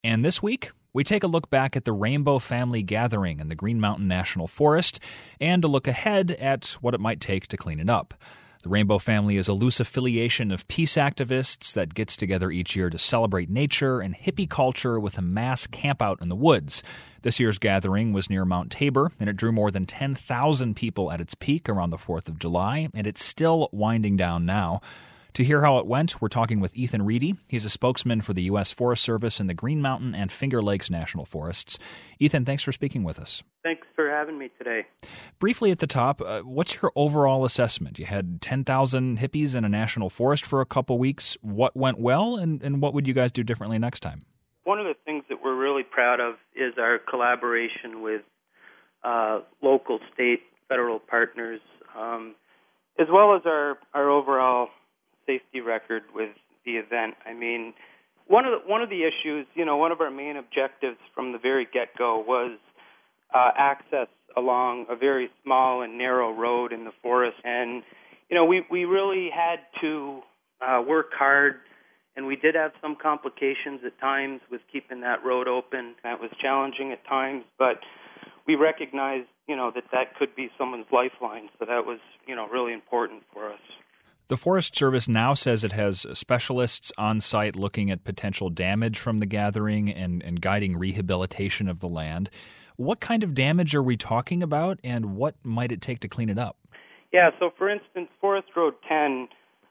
And this week, we take a look back at the Rainbow Family Gathering in the Green Mountain National Forest and a look ahead at what it might take to clean it up. The Rainbow Family is a loose affiliation of peace activists that gets together each year to celebrate nature and hippie culture with a mass campout in the woods. This year's gathering was near Mount Tabor, and it drew more than 10,000 people at its peak around the 4th of July, and it's still winding down now. To hear how it went, we're talking with Ethan Reedy. He's a spokesman for the U.S. Forest Service in the Green Mountain and Finger Lakes National Forests. Ethan, thanks for speaking with us. Thanks for having me today. Briefly at the top, what's your overall assessment? You had 10,000 hippies in a national forest for a couple weeks. What went well, and what would you guys do differently next time? One of the things that we're really proud of is our collaboration with local, state, federal partners, as well as our overall safety record with the event. I mean, one of the issues, one of our main objectives from the very get-go was access along a very small and narrow road in the forest. And, we really had to work hard, and we did have some complications at times with keeping that road open. That was challenging at times, but we recognized, that could be someone's lifeline. So that was, really important for us. The Forest Service now says it has specialists on site looking at potential damage from the gathering and guiding rehabilitation of the land. What kind of damage are we talking about, and what might it take to clean it up? Yeah, so for instance, Forest Road 10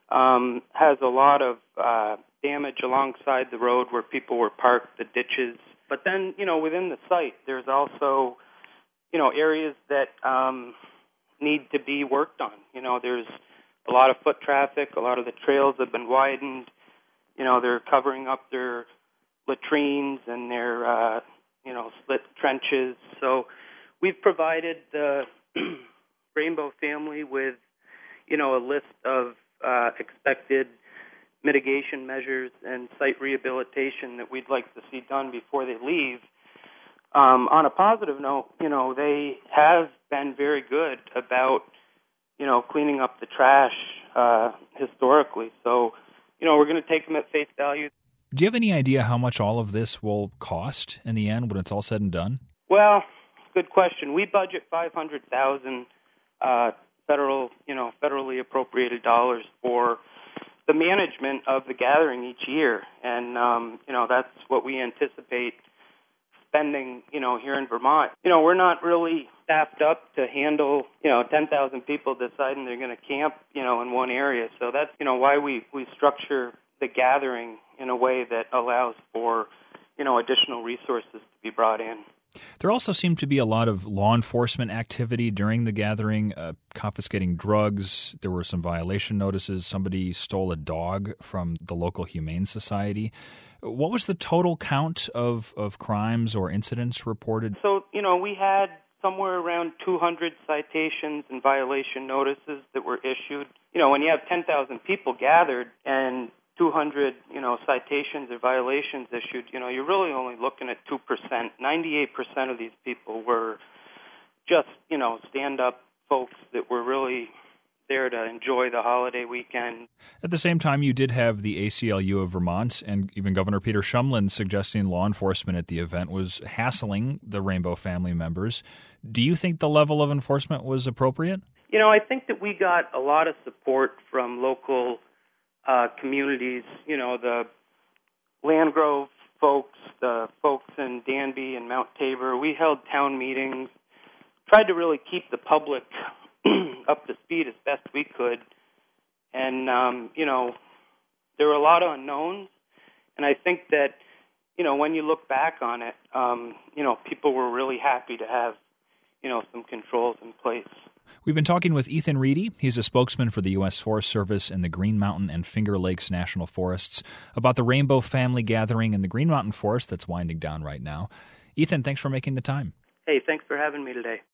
has a lot of damage alongside the road where people were parked, the ditches. But then, within the site, there's also, areas that need to be worked on. There's a lot of foot traffic. A lot of the trails have been widened. They're covering up their latrines and their, split trenches. So we've provided the Rainbow Family with, a list of expected mitigation measures and site rehabilitation that we'd like to see done before they leave. On a positive note, they have been very good about cleaning up the trash historically. So, we're going to take them at face value. Do you have any idea how much all of this will cost in the end when it's all said and done? Well, good question. We budget $500,000 federally appropriated dollars for the management of the gathering each year. And, that's what we anticipate spending, here in Vermont. We're not really staffed up to handle, 10,000 people deciding they're going to camp, in one area. So that's, why we structure the gathering in a way that allows for, additional resources to be brought in. There also seemed to be a lot of law enforcement activity during the gathering, confiscating drugs. There were some violation notices. Somebody stole a dog from the local Humane Society. What was the total count of crimes or incidents reported? So, we had somewhere around 200 citations and violation notices that were issued. When you have 10,000 people gathered and 200, citations or violations issued, you're really only looking at 2%. 98% of these people were just, stand-up folks that were really there to enjoy the holiday weekend. At the same time, you did have the ACLU of Vermont and even Governor Peter Shumlin suggesting law enforcement at the event was hassling the Rainbow Family members. Do you think the level of enforcement was appropriate? I think that we got a lot of support from local communities, the Landgrove folks, the folks in Danby and Mount Tabor. We held town meetings, tried to really keep the public up to speed as best we could. And, there were a lot of unknowns. And I think that, when you look back on it, people were really happy to have, some controls in place. We've been talking with Ethan Reedy. He's a spokesman for the U.S. Forest Service in the Green Mountain and Finger Lakes National Forests about the Rainbow Family Gathering in the Green Mountain Forest that's winding down right now. Ethan, thanks for making the time. Hey, thanks for having me today.